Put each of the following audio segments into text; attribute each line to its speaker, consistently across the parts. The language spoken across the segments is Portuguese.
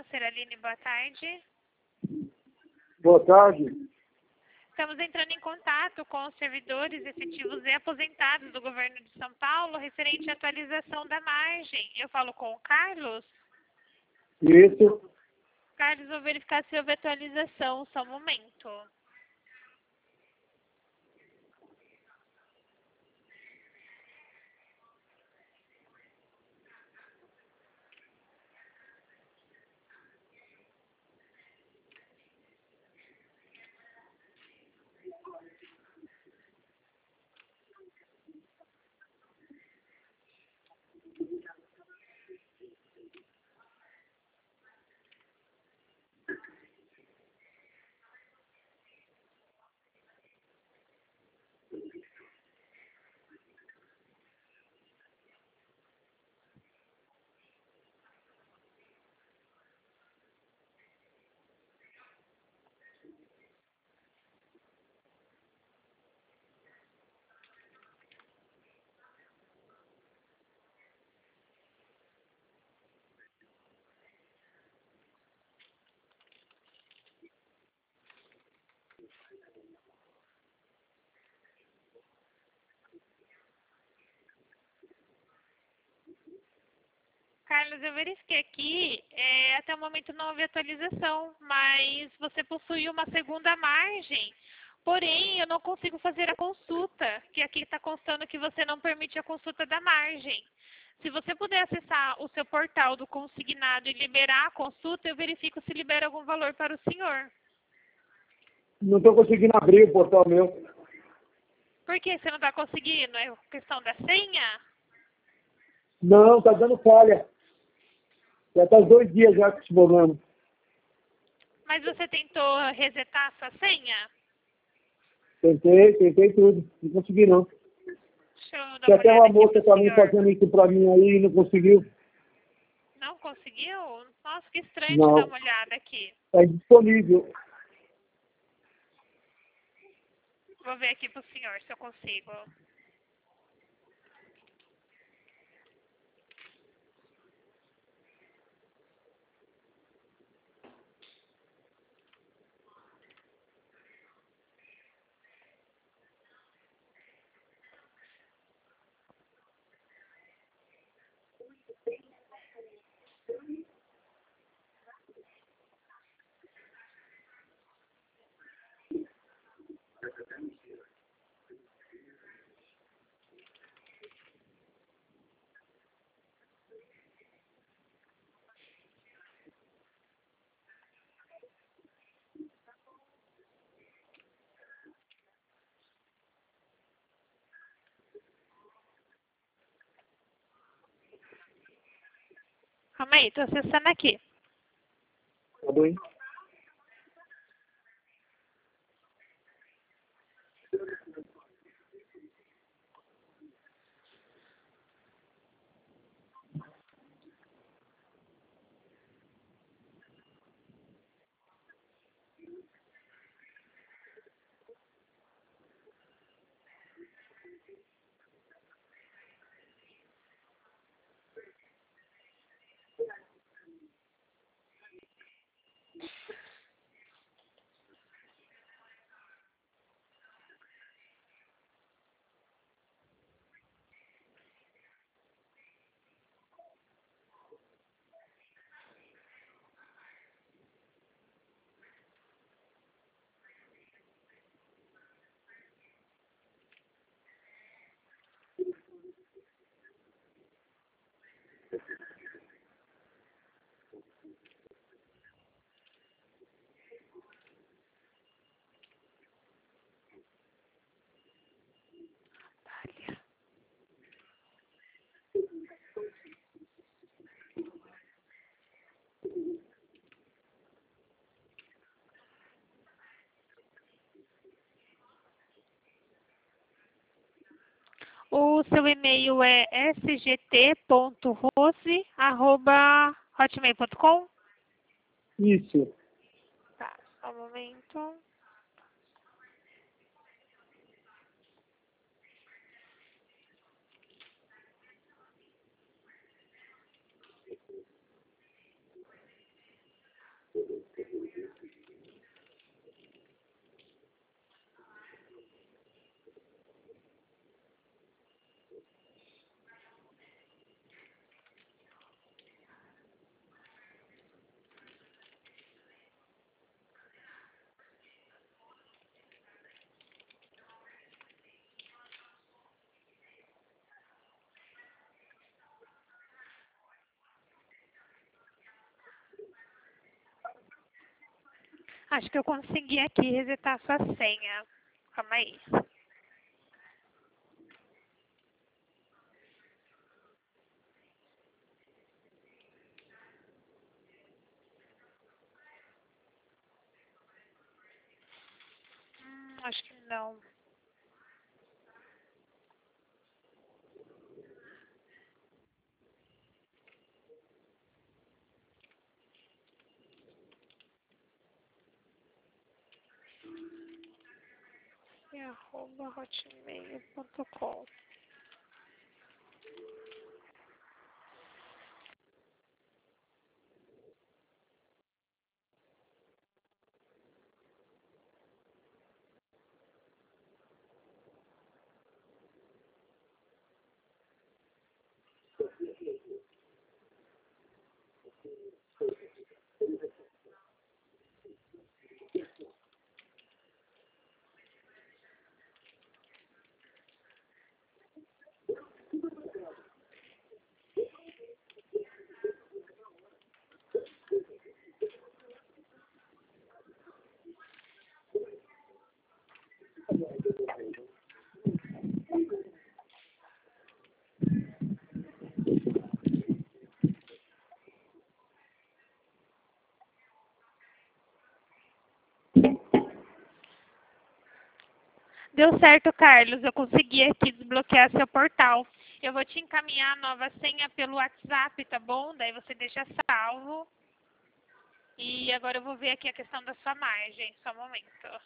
Speaker 1: financeira Aline, boa tarde.
Speaker 2: Boa tarde.
Speaker 1: Estamos entrando em contato com os servidores efetivos e aposentados do governo de São Paulo referente à atualização da margem. Eu falo com o Carlos.
Speaker 2: Isso.
Speaker 1: Carlos, vou verificar se houve atualização, só um momento. Carlos, eu verifiquei aqui, até o momento não houve atualização, mas você possui uma segunda margem. Porém, eu não consigo fazer a consulta, que aqui está constando que você não permite a consulta da margem. Se você puder acessar o seu portal do consignado e liberar a consulta, eu verifico se libera algum valor para o senhor.
Speaker 2: Não estou conseguindo abrir o portal meu.
Speaker 1: Por que você não está conseguindo? É questão da senha?
Speaker 2: Não, tá dando falha. Já tá 2 dias já que se formando.
Speaker 1: Mas você tentou resetar a sua senha?
Speaker 2: Tentei tudo. Não consegui não.
Speaker 1: Deixa eu dar
Speaker 2: Tem
Speaker 1: uma
Speaker 2: até
Speaker 1: olhada
Speaker 2: uma
Speaker 1: aqui
Speaker 2: moça
Speaker 1: pro
Speaker 2: pra mim
Speaker 1: senhor.
Speaker 2: fazendo isso pra mim aí e não conseguiu.
Speaker 1: Não conseguiu? Nossa, que estranho. Deixa eu dar
Speaker 2: Não.
Speaker 1: uma olhada aqui.
Speaker 2: É disponível.
Speaker 1: Vou ver aqui pro senhor se eu consigo. Calma aí, tô acessando aqui.
Speaker 2: Tá bom? O seu e-mail é sgt.rose@hotmail.com? Isso.
Speaker 1: Tá, só um momento. Acho que eu consegui aqui resetar sua senha. Calma aí. Acho que não. @hotmail.com. Deu certo, Carlos. Eu consegui aqui desbloquear seu portal. Eu vou te encaminhar a nova senha pelo WhatsApp, tá bom? Daí você deixa salvo. E agora eu vou ver aqui a questão da sua margem. Só um momento.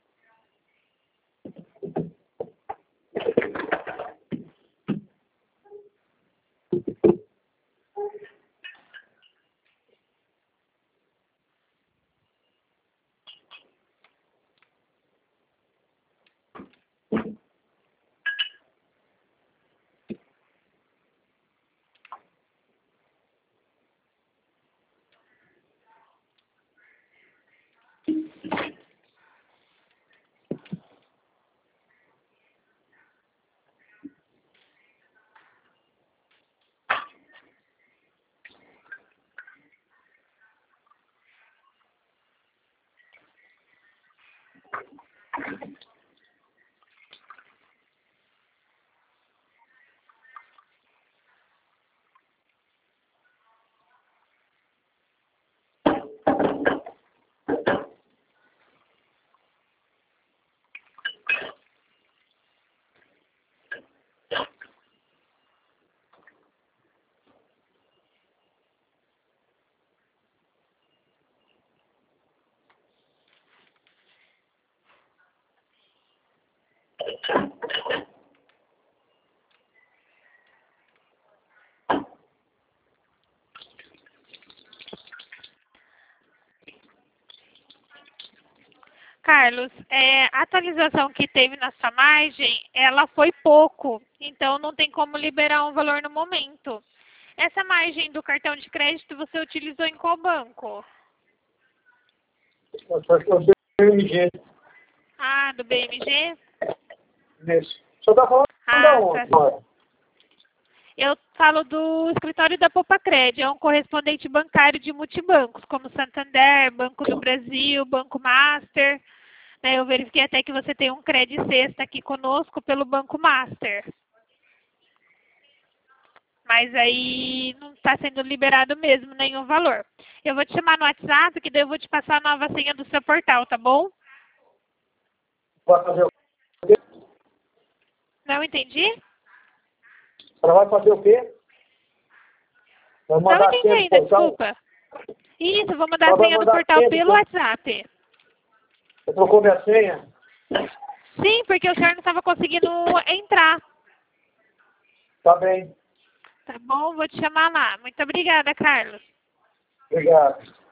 Speaker 1: Carlos, a atualização que teve na sua margem, ela foi pouco, então não tem como liberar um valor no momento. Essa margem do cartão de crédito você utilizou em qual banco?
Speaker 2: Do BMG.
Speaker 1: Ah, do BMG?
Speaker 2: Isso. Só está falando da onde?
Speaker 1: Tá. Eu falo do escritório da Popacred, é um correspondente bancário de multibancos, como Santander, Banco do Brasil, Banco Master. Eu verifiquei até que você tem um crédito sexta aqui conosco pelo Banco Master. Mas aí não está sendo liberado mesmo nenhum valor. Eu vou te chamar no WhatsApp, que daí eu vou te passar a nova senha do seu portal, tá bom?
Speaker 2: Vai fazer o quê?
Speaker 1: Não entendi?
Speaker 2: Ela vai fazer o quê? Vai
Speaker 1: Não
Speaker 2: mandar
Speaker 1: entendi ainda, desculpa. Isso, vou mandar a senha do portal pelo WhatsApp.
Speaker 2: Você trocou minha senha?
Speaker 1: Sim, porque o senhor não estava conseguindo entrar.
Speaker 2: Tá bem.
Speaker 1: Tá bom, vou te chamar lá. Muito obrigada, Carlos.
Speaker 2: Obrigado.